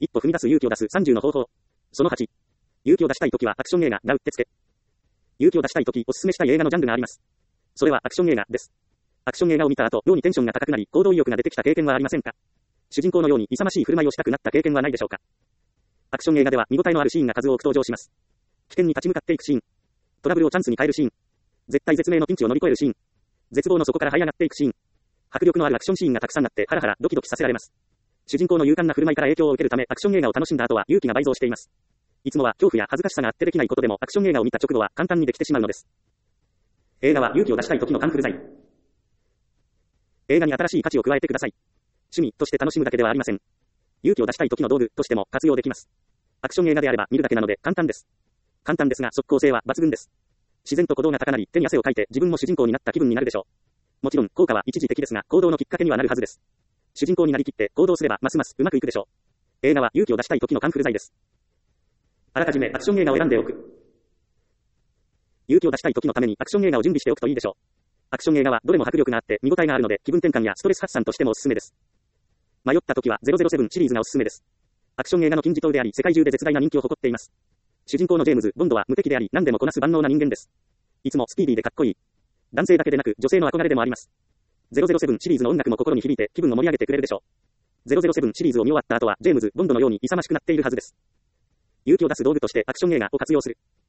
一歩踏み出す勇気を出す30の方法。その8。勇気を出したいときはアクション映画がうってつけ。勇気を出したいときおすすめしたい映画のジャンルがあります。それはアクション映画です。アクション映画を見た後、妙にテンションが高くなり、行動意欲が出てきた経験はありませんか？主人公のように勇ましい振る舞いをしたくなった経験はないでしょうか？アクション映画では見応えのあるシーンが数多く登場します。危険に立ち向かっていくシーン。トラブルをチャンスに変えるシーン。絶対絶命のピンチを乗り越えるシーン。絶望の底から這い上がっていくシーン。迫力のあるアクションシーンがたくさんあってハラハラドキドキさせられます。主人公の勇敢な振る舞いから影響を受けるためアクション映画を楽しんだ後は勇気が倍増しています。いつもは恐怖や恥ずかしさがあってできないことでもアクション映画を見た直後は簡単にできてしまうのです。映画は勇気を出したい時のカンフル剤。映画に新しい価値を加えてください。趣味として楽しむだけではありません。勇気を出したい時の道具としても活用できます。アクション映画であれば見るだけなので簡単です。簡単ですが即効性は抜群です。自然と鼓動が高鳴り手に汗をかいて自分も主人公になった気分になるでしょう。もちろん効果は一時的ですが行動のきっかけにはなるはずです。主人公になりきって行動すればますますうまくいくでしょう。映画は勇気を出したい時のカンフル剤です。あらかじめアクション映画を選んでおく。勇気を出したい時のためにアクション映画を準備しておくといいでしょう。アクション映画はどれも迫力があって見応えがあるので気分転換やストレス発散としてもおすすめです。迷った時は007シリーズがおすすめです。アクション映画の金字塔であり世界中で絶大な人気を誇っています。主人公のジェームズ・ボンドは無敵であり何でもこなす万能な人間です。いつもスピーディーでかっこいい。男性だけでなく女性の憧れでもあります。007シリーズの音楽も心に響いて気分を盛り上げてくれるでしょう。007シリーズを見終わった後はジェームズ・ボンドのように勇ましくなっているはずです。勇気を出す道具としてアクション映画を活用する。